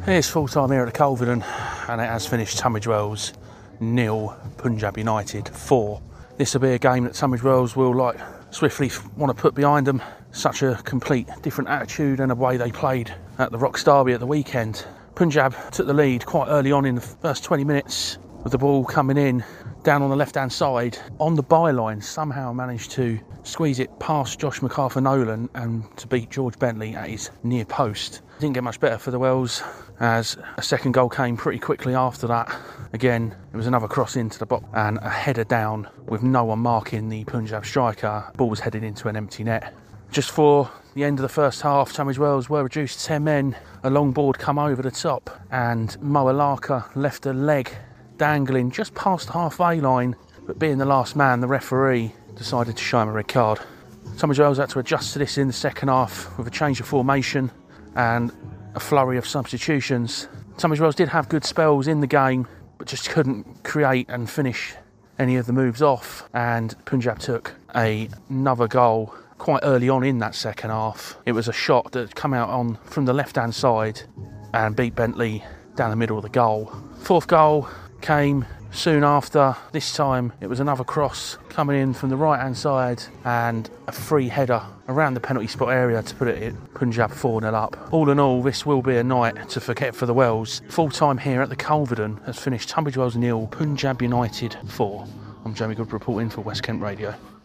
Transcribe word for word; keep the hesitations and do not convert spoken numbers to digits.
It's full time here at the Culverden, and it has finished Tunbridge Wells nil, Punjab United four. This will be a game that Tunbridge Wells will like swiftly want to put behind them. Such a complete different attitude and a way they played at the Rocks Derby at the weekend. Punjab took the lead quite early on in the first twenty minutes with the ball coming in down on the left hand side on the byline. Somehow managed to squeeze it past Josh McArthur-Nolan and to beat George Bentley at his near post. Didn't get much better for the Wells as a second goal came pretty quickly after that. Again, it was another cross into the box and a header down with no one marking the Punjab striker. Ball was headed into an empty net. Just for the end of the first half, Tunbridge Wells were reduced to ten men. A long board come over the top and Mo Alaka left a leg dangling just past the halfway line, but being the last man, the referee decided to show him a red card. Tunbridge Wells had to adjust to this in the second half with a change of formation and a flurry of substitutions. Tunbridge Wells did have good spells in the game, but just couldn't create and finish any of the moves off, and Punjab took a, another goal quite early on in that second half. It was a shot that had come out on from the left hand side and beat Bentley down the middle of the goal. Fourth goal came soon after. This time it was another cross coming in from the right hand side and a free header around the penalty spot area to put it in Punjab four nil up. All in all, this will be a night to forget for the Wells. Full time here at the Culverden has finished Tunbridge Wells nil, Punjab United four. I'm Jamie Good reporting for West Kent Radio.